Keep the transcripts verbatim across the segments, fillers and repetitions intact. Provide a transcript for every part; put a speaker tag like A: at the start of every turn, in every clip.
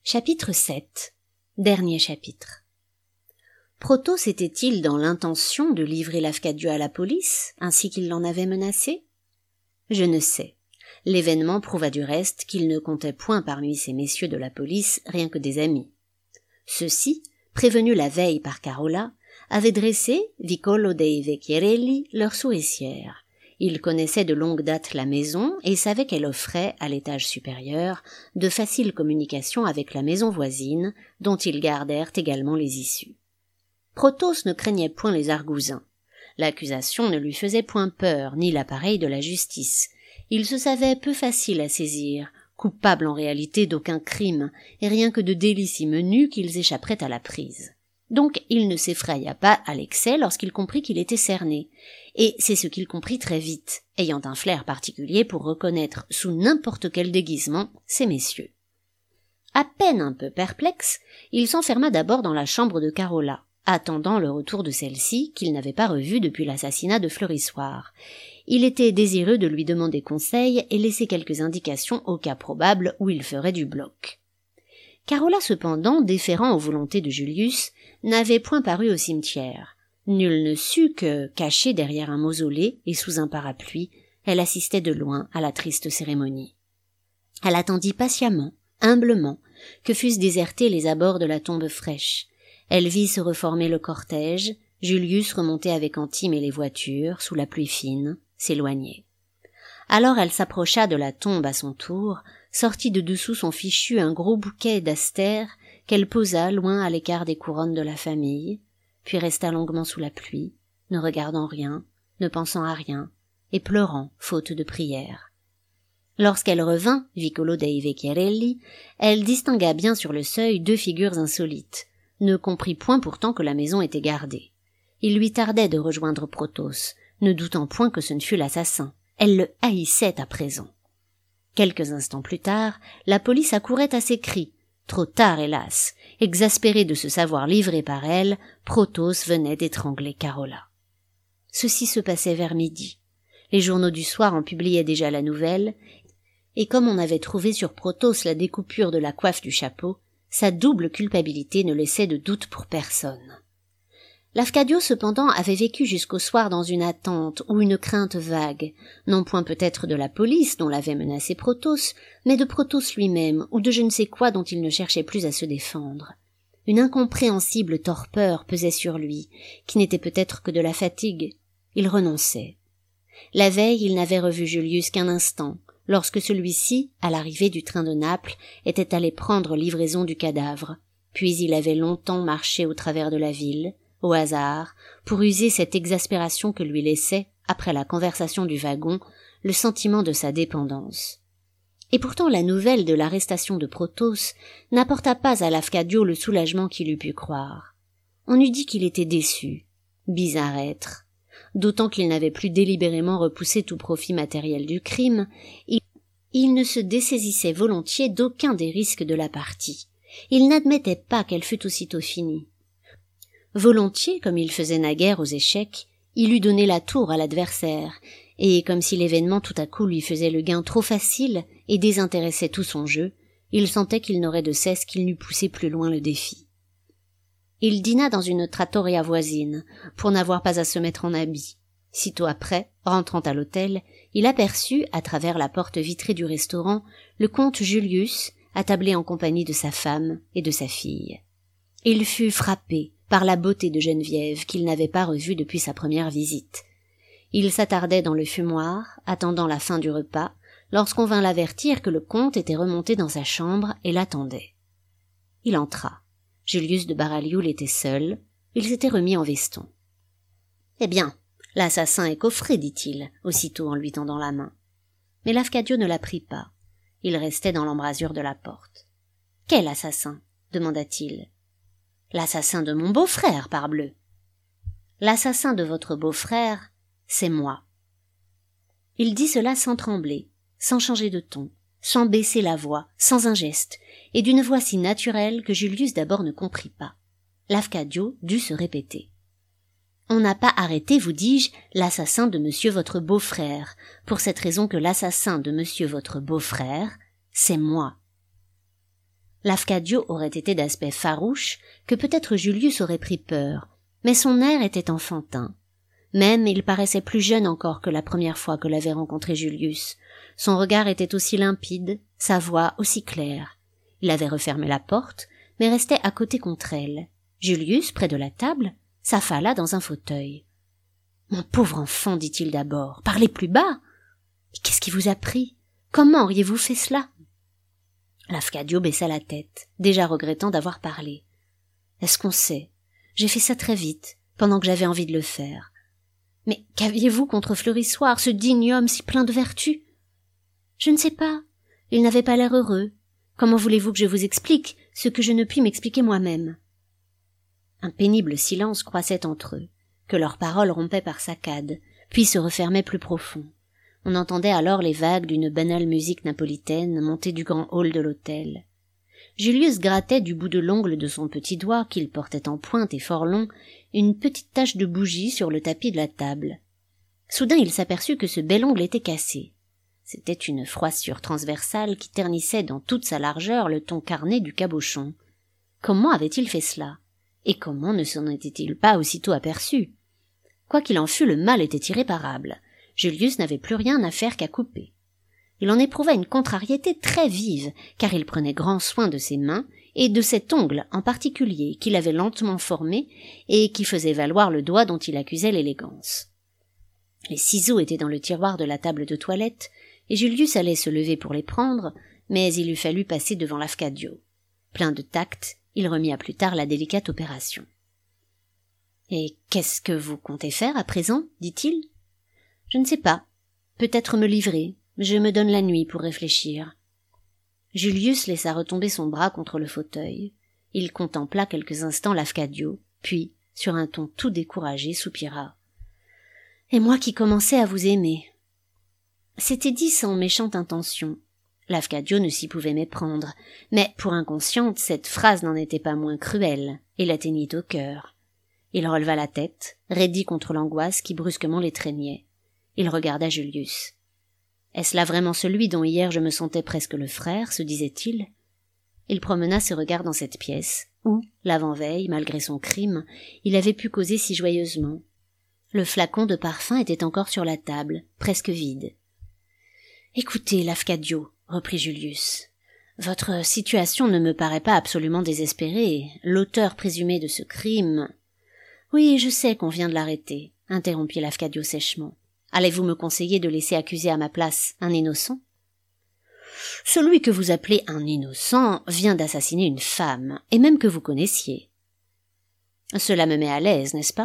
A: Chapitre sept. Dernier chapitre. Protos était-il dans l'intention de livrer Lafcadio à la police, ainsi qu'il l'en avait menacé? Je ne sais. L'événement prouva du reste qu'il ne comptait point parmi ces messieurs de la police rien que des amis. Ceux-ci, prévenus la veille par Carola, avaient dressé, Vicolo dei Vecchierelli, leur souricière. Ils connaissaient de longue date la maison et savaient qu'elle offrait, à l'étage supérieur, de faciles communications avec la maison voisine, dont ils gardèrent également les issues. Protos ne craignait point les argousins. L'accusation ne lui faisait point peur, ni l'appareil de la justice. Il se savait peu facile à saisir, coupable en réalité d'aucun crime, et rien que de délits si menus qu'ils échapperaient à la prise. Donc il ne s'effraya pas à l'excès lorsqu'il comprit qu'il était cerné, et c'est ce qu'il comprit très vite, ayant un flair particulier pour reconnaître sous n'importe quel déguisement ces messieurs. À peine un peu perplexe, il s'enferma d'abord dans la chambre de Carola, attendant le retour de celle-ci qu'il n'avait pas revue depuis l'assassinat de Fleurissoir. Il était désireux de lui demander conseil et laisser quelques indications au cas probable où il ferait du bloc. Carola cependant, déférant aux volontés de Julius, n'avait point paru au cimetière. Nul ne sut que, cachée derrière un mausolée et sous un parapluie, elle assistait de loin à la triste cérémonie. Elle attendit patiemment, humblement, que fussent désertés les abords de la tombe fraîche. Elle vit se reformer le cortège, Julius remonter avec Antime et les voitures, sous la pluie fine, s'éloigner. Alors elle s'approcha de la tombe à son tour, sortit de dessous son fichu un gros bouquet d'astères qu'elle posa loin à l'écart des couronnes de la famille, puis resta longuement sous la pluie, ne regardant rien, ne pensant à rien, et pleurant, faute de prière. Lorsqu'elle revint, Vicolo dei Vecchierelli, elle distingua bien sur le seuil deux figures insolites, ne comprit point pourtant que la maison était gardée. Il lui tardait de rejoindre Protos, ne doutant point que ce ne fût l'assassin. Elle le haïssait à présent. Quelques instants plus tard, la police accourait à ses cris. Trop tard, hélas. Exaspéré de se savoir livré par elle, Protos venait d'étrangler Carola. Ceci se passait vers midi. Les journaux du soir en publiaient déjà la nouvelle, et comme on avait trouvé sur Protos la découpure de la coiffe du chapeau, sa double culpabilité ne laissait de doute pour personne. Lafcadio cependant avait vécu jusqu'au soir dans une attente ou une crainte vague, non point peut-être de la police dont l'avait menacé Protos, mais de Protos lui-même ou de je ne sais quoi dont il ne cherchait plus à se défendre. Une incompréhensible torpeur pesait sur lui, qui n'était peut-être que de la fatigue. Il renonçait. La veille, il n'avait revu Julius qu'un instant, lorsque celui-ci, à l'arrivée du train de Naples, était allé prendre livraison du cadavre. Puis il avait longtemps marché au travers de la ville, au hasard, pour user cette exaspération que lui laissait, après la conversation du wagon, le sentiment de sa dépendance. Et pourtant la nouvelle de l'arrestation de Protos n'apporta pas à Lafcadio le soulagement qu'il eût pu croire. On eût dit qu'il était déçu, bizarre être, d'autant qu'il n'avait plus délibérément repoussé tout profit matériel du crime, il, il ne se dessaisissait volontiers d'aucun des risques de la partie. Il n'admettait pas qu'elle fût aussitôt finie. Volontiers, comme il faisait naguère aux échecs, il eût donné la tour à l'adversaire, et comme si l'événement tout à coup lui faisait le gain trop facile et désintéressait tout son jeu, il sentait qu'il n'aurait de cesse qu'il n'eût poussé plus loin le défi. Il dîna dans une trattoria voisine, pour n'avoir pas à se mettre en habit. Sitôt après, rentrant à l'hôtel, il aperçut, à travers la porte vitrée du restaurant, le comte Julius, attablé en compagnie de sa femme et de sa fille. Il fut frappé par la beauté de Geneviève qu'il n'avait pas revue depuis sa première visite. Il s'attardait dans le fumoir, attendant la fin du repas, lorsqu'on vint l'avertir que le comte était remonté dans sa chambre et l'attendait. Il entra. Julius de Baralioul était seul, il s'était remis en veston. « Eh bien, l'assassin est coffré, dit-il, aussitôt en lui tendant la main. » Mais Lafcadio ne la prit pas. Il restait dans l'embrasure de la porte. « Quel assassin ?» demanda-t-il. « L'assassin de mon beau-frère, parbleu. »« L'assassin de votre beau-frère, c'est moi. » Il dit cela sans trembler, sans changer de ton, sans baisser la voix, sans un geste, et d'une voix si naturelle que Julius d'abord ne comprit pas. Lafcadio dut se répéter. « On n'a pas arrêté, vous dis-je, l'assassin de monsieur votre beau-frère, pour cette raison que l'assassin de monsieur votre beau-frère, c'est moi. » Lafcadio aurait été d'aspect farouche, que peut-être Julius aurait pris peur, mais son air était enfantin. Même il paraissait plus jeune encore que la première fois que l'avait rencontré Julius. Son regard était aussi limpide, sa voix aussi claire. Il avait refermé la porte, mais restait à côté contre elle. Julius, près de la table, s'affala dans un fauteuil. « Mon pauvre enfant, dit-il d'abord, parlez plus bas. Qu'est-ce qui vous a pris? Comment auriez-vous fait cela ?» Lafcadio baissa la tête, déjà regrettant d'avoir parlé. « Est-ce qu'on sait? J'ai fait ça très vite, pendant que j'avais envie de le faire. Mais qu'aviez-vous contre Fleurissoir, ce digne homme si plein de vertus? »« Je ne sais pas. Il n'avait pas l'air heureux. Comment voulez-vous que je vous explique ce que je ne puis m'expliquer moi-même ?» Un pénible silence croissait entre eux, que leurs paroles rompaient par saccades, puis se refermaient plus profond. On entendait alors les vagues d'une banale musique napolitaine monter du grand hall de l'hôtel. Julius grattait du bout de l'ongle de son petit doigt, qu'il portait en pointe et fort long, une petite tache de bougie sur le tapis de la table. Soudain il s'aperçut que ce bel ongle était cassé. C'était une froissure transversale qui ternissait dans toute sa largeur le ton carné du cabochon. Comment avait-il fait cela? Et comment ne s'en était-il pas aussitôt aperçu? Quoi qu'il en fût, le mal était irréparable. Julius n'avait plus rien à faire qu'à couper. Il en éprouva une contrariété très vive, car il prenait grand soin de ses mains, et de cet ongle en particulier qu'il avait lentement formé, et qui faisait valoir le doigt dont il accusait l'élégance. Les ciseaux étaient dans le tiroir de la table de toilette, et Julius allait se lever pour les prendre, mais il eût fallu passer devant Lafcadio. Plein de tact, il remit à plus tard la délicate opération. « Et qu'est-ce que vous comptez faire à présent ?» dit-il. « Je ne sais pas. Peut-être me livrer. Je me donne la nuit pour réfléchir. » Julius laissa retomber son bras contre le fauteuil. Il contempla quelques instants Lafcadio, puis, sur un ton tout découragé, soupira. « Et moi qui commençais à vous aimer !» C'était dit sans méchante intention. Lafcadio ne s'y pouvait méprendre, mais pour inconsciente, cette phrase n'en était pas moins cruelle, et l'atteignit au cœur. Il releva la tête, raidi contre l'angoisse qui brusquement l'étreignait. Il regarda Julius. « Est-ce là vraiment celui dont hier je me sentais presque le frère ?» se disait-il. Il promena ses regards dans cette pièce, où, l'avant-veille, malgré son crime, il avait pu causer si joyeusement. Le flacon de parfum était encore sur la table, presque vide. « Écoutez, Lafcadio, » reprit Julius, « votre situation ne me paraît pas absolument désespérée. L'auteur présumé de ce crime... »« Oui, je sais qu'on vient de l'arrêter, » interrompit Lafcadio sèchement. « Allez-vous me conseiller de laisser accuser à ma place un innocent ?»« Celui que vous appelez un innocent vient d'assassiner une femme, et même que vous connaissiez. »« Cela me met à l'aise, n'est-ce pas ?»«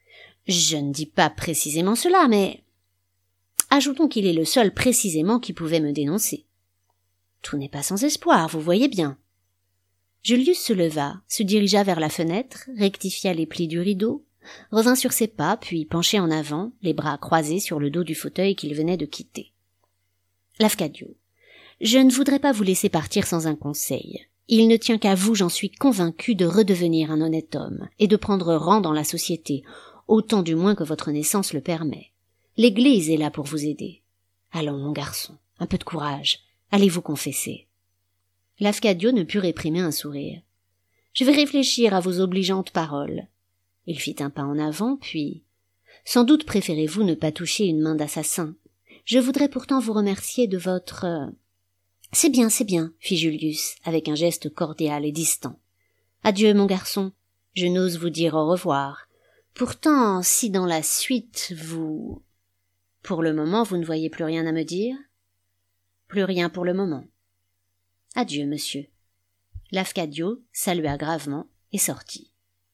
A: Je ne dis pas précisément cela, mais... » Ajoutons qu'il est le seul précisément qui pouvait me dénoncer. Tout n'est pas sans espoir, vous voyez bien. Julius se leva, se dirigea vers la fenêtre, rectifia les plis du rideau, revint sur ses pas, puis penché en avant, les bras croisés sur le dos du fauteuil qu'il venait de quitter. Lafcadio, je ne voudrais pas vous laisser partir sans un conseil. Il ne tient qu'à vous, j'en suis convaincu, de redevenir un honnête homme, et de prendre rang dans la société, autant du moins que votre naissance le permet. L'Église est là pour vous aider. Allons, mon garçon, un peu de courage. Allez vous confesser. Lafcadio ne put réprimer un sourire. Je vais réfléchir à vos obligeantes paroles. Il fit un pas en avant, puis... Sans doute préférez-vous ne pas toucher une main d'assassin. Je voudrais pourtant vous remercier de votre... C'est bien, c'est bien, fit Julius, avec un geste cordial et distant. Adieu, mon garçon. Je n'ose vous dire au revoir. Pourtant, si dans la suite vous... Pour le moment, vous ne voyez plus rien à me dire? Plus rien pour le moment. Adieu, monsieur. Lafcadio salua gravement et sortit.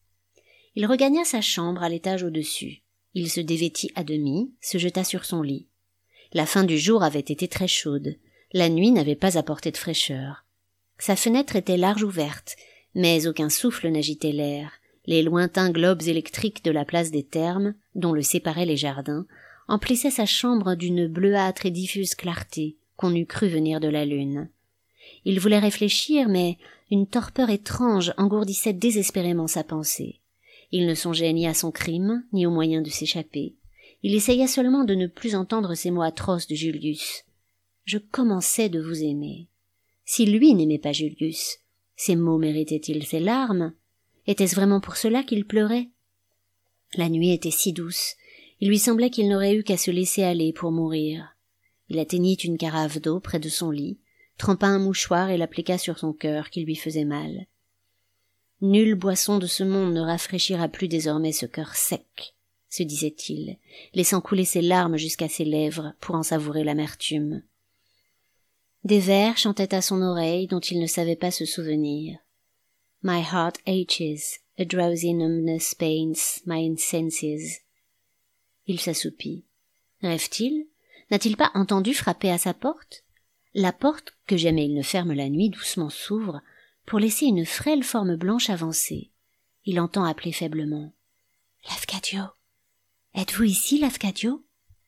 A: Il regagna sa chambre à l'étage au-dessus. Il se dévêtit à demi, se jeta sur son lit. La fin du jour avait été très chaude. La nuit n'avait pas apporté de fraîcheur. Sa fenêtre était large ouverte, mais aucun souffle n'agitait l'air. Les lointains globes électriques de la place des Thermes, dont le séparaient les jardins, emplissaient sa chambre d'une bleuâtre et diffuse clarté qu'on eût cru venir de la lune. Il voulait réfléchir, mais une torpeur étrange engourdissait désespérément sa pensée. Il ne songeait ni à son crime, ni aux moyens de s'échapper. Il essaya seulement de ne plus entendre ces mots atroces de Julius. « Je commençais de vous aimer. » Si lui n'aimait pas Julius, Ces mots méritaient-ils ses larmes? Était-ce vraiment pour cela qu'il pleurait? La nuit était si douce, il lui semblait qu'il n'aurait eu qu'à se laisser aller pour mourir. Il atteignit une carafe d'eau près de son lit, trempa un mouchoir et l'appliqua sur son cœur qui lui faisait mal. Nulle boisson de ce monde ne rafraîchira plus désormais ce cœur sec, se disait-il, laissant couler ses larmes jusqu'à ses lèvres pour en savourer l'amertume. Des vers chantaient à son oreille dont il ne savait pas se souvenir. « My heart aches, a drowsy numbness pains my senses. » Il s'assoupit. Rêve-t-il? N'a-t-il pas entendu frapper à sa porte? La porte, que jamais il ne ferme la nuit, doucement s'ouvre, pour laisser une frêle forme blanche avancer. Il entend appeler faiblement. « Lafcadio! Êtes-vous ici, Lafcadio ?»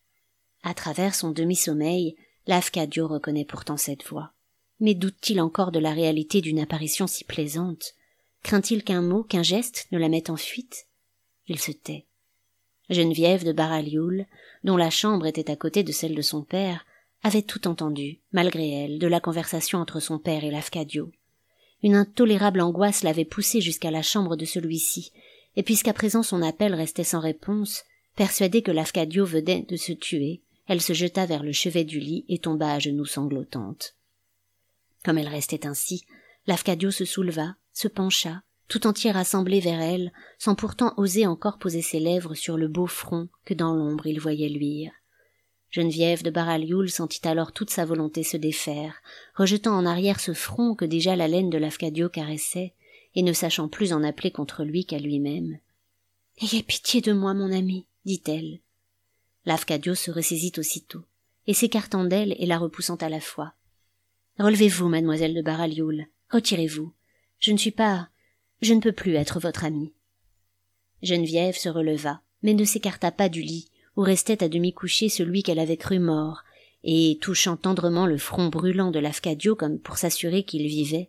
A: À travers son demi-sommeil, Lafcadio reconnaît pourtant cette voix. Mais doute-t-il encore de la réalité d'une apparition si plaisante? Craint-il qu'un mot, qu'un geste ne la mette en fuite? Il se tait. Geneviève de Bar-Alioul, dont la chambre était à côté de celle de son père, avait tout entendu, malgré elle, de la conversation entre son père et Lafcadio. Une intolérable angoisse l'avait poussée jusqu'à la chambre de celui-ci, et puisqu'à présent son appel restait sans réponse, persuadée que Lafcadio venait de se tuer, elle se jeta vers le chevet du lit et tomba à genoux sanglotante. Comme elle restait ainsi, Lafcadio se souleva, se pencha, tout entier rassemblé vers elle, sans pourtant oser encore poser ses lèvres sur le beau front que dans l'ombre il voyait luire. Geneviève de Bar-Alioul sentit alors toute sa volonté se défaire, rejetant en arrière ce front que déjà la laine de Lafcadio caressait, et ne sachant plus en appeler contre lui qu'à lui-même. « Ayez pitié de moi, mon ami, dit-elle. Lafcadio se ressaisit aussitôt, et s'écartant d'elle et la repoussant à la fois. « Relevez-vous, mademoiselle de Bar-Alioul, retirez-vous. Je ne suis pas... je ne peux plus être votre amie. » Geneviève se releva, mais ne s'écarta pas du lit, où restait à demi couché celui qu'elle avait cru mort, et, touchant tendrement le front brûlant de Lafcadio comme pour s'assurer qu'il vivait.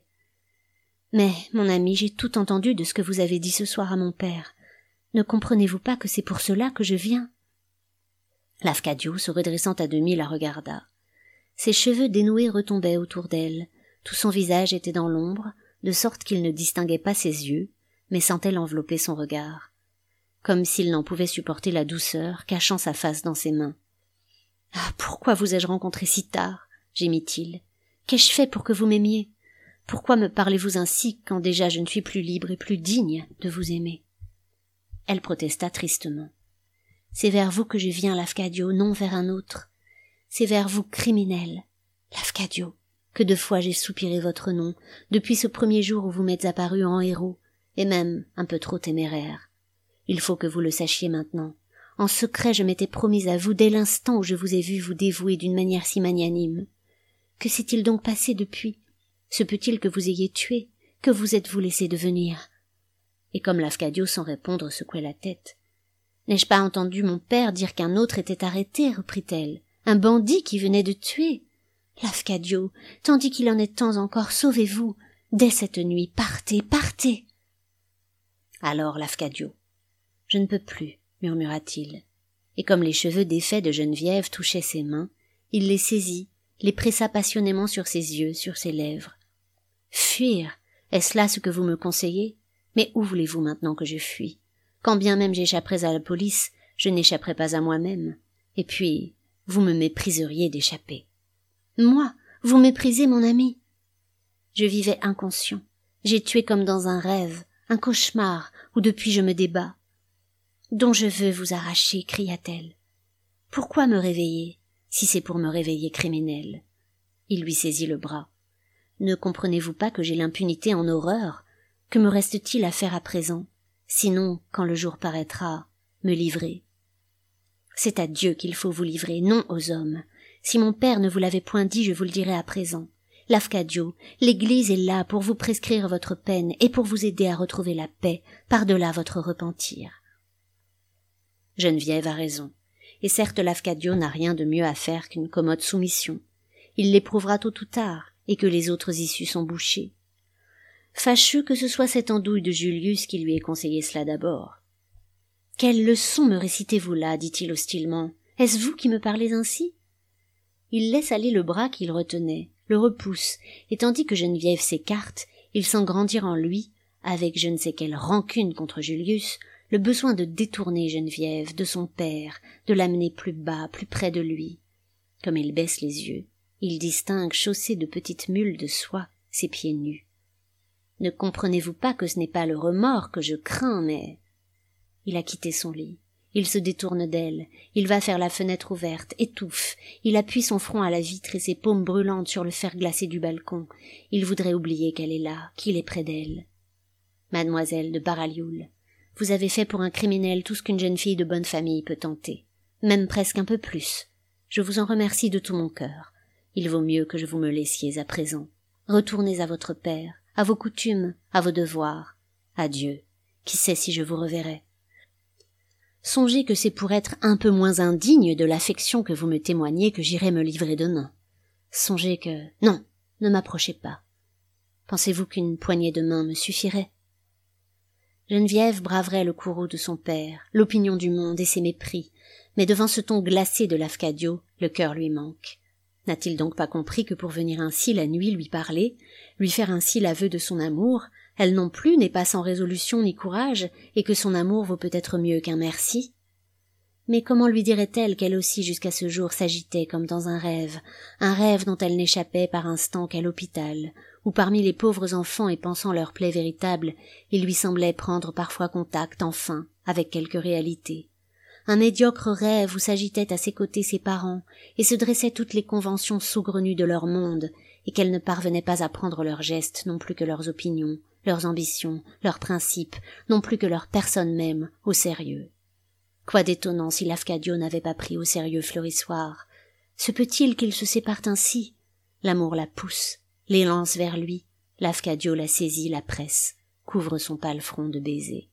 A: « Mais, mon ami, j'ai tout entendu de ce que vous avez dit ce soir à mon père. Ne comprenez-vous pas que c'est pour cela que je viens ?» Lafcadio, se redressant à demi, la regarda. Ses cheveux dénoués retombaient autour d'elle, tout son visage était dans l'ombre, de sorte qu'il ne distinguait pas ses yeux, mais sentait l'envelopper son regard, comme s'il n'en pouvait supporter la douceur, cachant sa face dans ses mains. « Ah, pourquoi vous ai-je rencontré si tard ?» gémit-il. « Qu'ai-je fait pour que vous m'aimiez? Pourquoi me parlez-vous ainsi quand déjà je ne suis plus libre et plus digne de vous aimer ?» Elle protesta tristement. « C'est vers vous que je viens, Lafcadio, non vers un autre. C'est vers vous, criminel. Lafcadio, que de fois j'ai soupiré votre nom, depuis ce premier jour où vous m'êtes apparu en héros, et même un peu trop téméraire. Il faut que vous le sachiez maintenant. En secret, je m'étais promise à vous dès l'instant où je vous ai vu vous dévouer d'une manière si magnanime. Que s'est-il donc passé depuis? Se peut-il que vous ayez tué? Que vous êtes-vous laissé devenir? » Et comme Lafcadio, sans répondre, secouait la tête. « N'ai-je pas entendu mon père dire qu'un autre était arrêté, reprit-elle, un bandit qui venait de tuer? Lafcadio, tandis qu'il en est temps encore, sauvez-vous. Dès cette nuit, partez, partez. » Alors Lafcadio. « Je ne peux plus, » murmura-t-il. Et comme les cheveux défaits de Geneviève touchaient ses mains, il les saisit, les pressa passionnément sur ses yeux, sur ses lèvres. « Fuir, est-ce là ce que vous me conseillez? Mais où voulez-vous maintenant que je fuis? Quand bien même j'échapperais à la police, je n'échapperai pas à moi-même. Et puis, vous me mépriseriez d'échapper. »« Moi, vous méprisez, mon ami ?» Je vivais inconscient. J'ai tué comme dans un rêve, un cauchemar, où depuis je me débats. « Dont je veux vous arracher, » cria-t-elle. « Pourquoi me réveiller, si c'est pour me réveiller criminel ?» Il lui saisit le bras. « Ne comprenez-vous pas que j'ai l'impunité en horreur? Que me reste-t-il à faire à présent? Sinon, quand le jour paraîtra, me livrer. C'est à Dieu qu'il faut vous livrer, non aux hommes. Si mon père ne vous l'avait point dit, je vous le dirai à présent. Lafcadio, l'Église est là pour vous prescrire votre peine et pour vous aider à retrouver la paix par-delà votre repentir. » Geneviève a raison, et certes Lafcadio n'a rien de mieux à faire qu'une commode soumission. Il l'éprouvera tôt ou tard, et que les autres issues sont bouchées. Fâcheux que ce soit cette andouille de Julius qui lui ait conseillé cela d'abord. « Quelle leçon me récitez-vous là » dit-il hostilement. « Est-ce vous qui me parlez ainsi ?» Il laisse aller le bras qu'il retenait, le repousse, et tandis que Geneviève s'écarte, il sent grandir en lui, avec je ne sais quelle rancune contre Julius, le besoin de détourner Geneviève de son père, de l'amener plus bas, plus près de lui. Comme il baisse les yeux, il distingue, chaussés de petites mules de soie, ses pieds nus. Ne comprenez-vous pas que ce n'est pas le remords que je crains, mais... Il a quitté son lit. Il se détourne d'elle. Il va vers la fenêtre ouverte, étouffe. Il appuie son front à la vitre et ses paumes brûlantes sur le fer glacé du balcon. Il voudrait oublier qu'elle est là, qu'il est près d'elle. Mademoiselle de Baralioul, vous avez fait pour un criminel tout ce qu'une jeune fille de bonne famille peut tenter. Même presque un peu plus. Je vous en remercie de tout mon cœur. Il vaut mieux que je vous me laissiez à présent. Retournez à votre père, à vos coutumes, à vos devoirs. Adieu. Qui sait si je vous reverrai. Songez que c'est pour être un peu moins indigne de l'affection que vous me témoignez que j'irai me livrer demain. Songez que... Non, ne m'approchez pas. Pensez-vous qu'une poignée de main me suffirait? Geneviève braverait le courroux de son père, l'opinion du monde et ses mépris, mais devant ce ton glacé de Lafcadio, le cœur lui manque. N'a-t-il donc pas compris que pour venir ainsi la nuit lui parler, lui faire ainsi l'aveu de son amour, elle non plus n'est pas sans résolution ni courage, et que son amour vaut peut-être mieux qu'un merci? Mais comment lui dirait-elle qu'elle aussi jusqu'à ce jour s'agitait comme dans un rêve, un rêve dont elle n'échappait par instant qu'à l'hôpital, où parmi les pauvres enfants et pensant leurs plaies véritables, il lui semblait prendre parfois contact, enfin, avec quelque réalité. Un médiocre rêve où s'agitaient à ses côtés ses parents, et se dressaient toutes les conventions saugrenues de leur monde, et qu'elle ne parvenait pas à prendre leurs gestes non plus que leurs opinions, leurs ambitions, leurs principes, non plus que leur personne même, au sérieux. Quoi d'étonnant si Lafcadio n'avait pas pris au sérieux Fleurissoir? Se peut-il qu'ils se séparent ainsi? L'amour la pousse, les lance vers lui, Lafcadio la saisit, la presse, couvre son pâle front de baisers.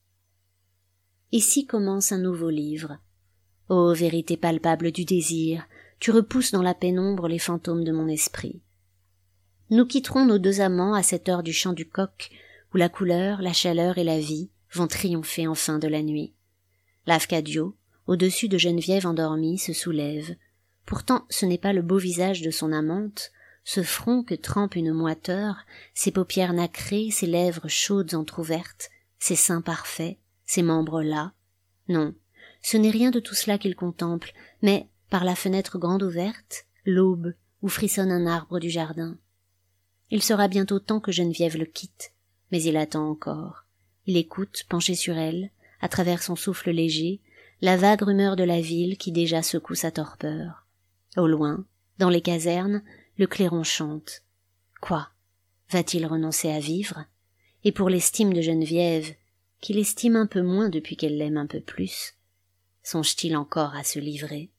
A: Ici commence un nouveau livre. Ô vérité palpable du désir, tu repousses dans la pénombre les fantômes de mon esprit. Nous quitterons nos deux amants à cette heure du chant du coq, où la couleur, la chaleur et la vie vont triompher enfin de la nuit. Lafcadio, au-dessus de Geneviève endormie, se soulève. Pourtant ce n'est pas le beau visage de son amante, ce front que trempe une moiteur, ses paupières nacrées, ses lèvres chaudes entr'ouvertes, ses seins parfaits, ses membres las. Non, ce n'est rien de tout cela qu'il contemple, mais, par la fenêtre grande ouverte, l'aube, où frissonne un arbre du jardin. Il sera bientôt temps que Geneviève le quitte, mais il attend encore. Il écoute, penché sur elle, à travers son souffle léger, la vague rumeur de la ville qui déjà secoue sa torpeur. Au loin, dans les casernes, le clairon chante. Quoi? Va-t-il renoncer à vivre? Et pour l'estime de Geneviève, qu'il estime un peu moins depuis qu'elle l'aime un peu plus, songe-t-il encore à se livrer?